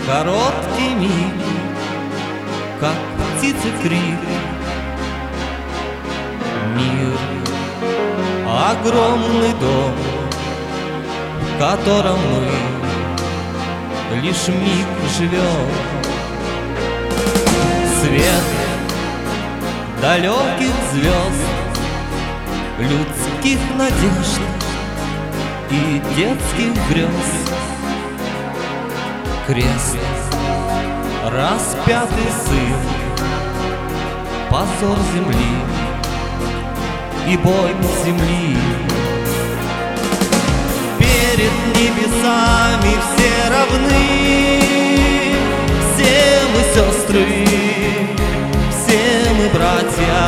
Короткий миг, как птицы крик. Мир — огромный дом, в котором мы лишь миг живем. Свет далеких звезд, людских надежд и детских грез. Крест, распятый сын, позор земли и боль земли. Перед небесами все равны, все мы сестры, все мы братья.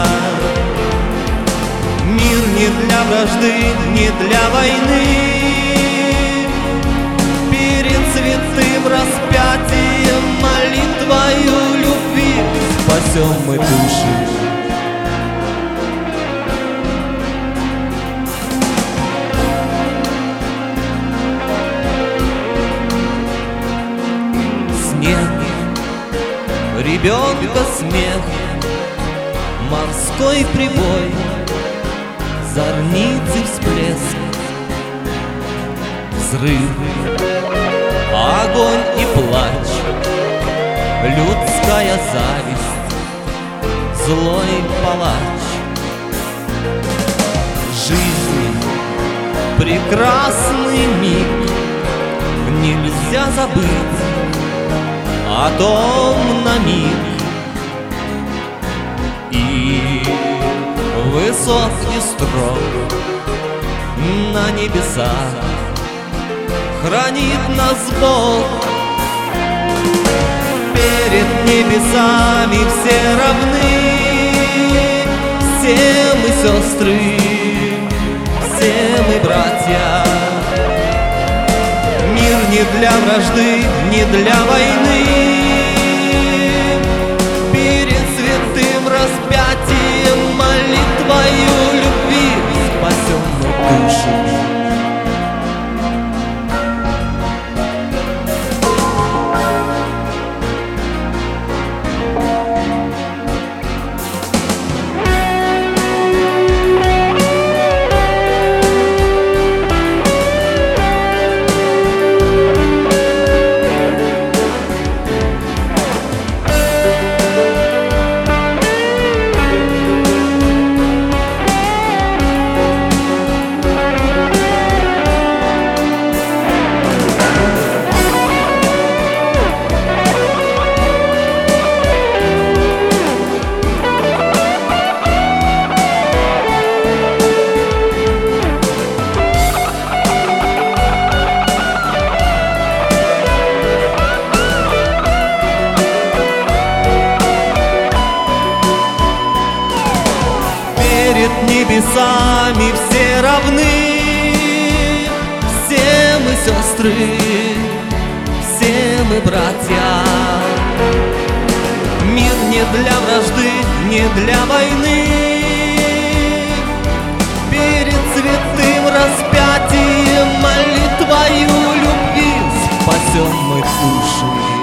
Мир не для вражды, не для войны. Перед святым распятием молитвою любви спасем мы души. Снег, ребенка смех, морской прибой, зорницы всплеск, взрыв, огонь и плач, людская зависть, злой палач. Жизнь — прекрасный миг, нельзя забыть о том на миг. И высок и строг на небесах хранит нас Бог. Перед небесами все равны, все мы сестры, все мы братья. Мир не для вражды, не для войны. Перед святым распятием молитвою любви спасем мы души. Перед небесами все равны, все мы сестры, все мы братья. Мир не для вражды, не для войны. Перед святым распятием молитвою любви спасем мы души.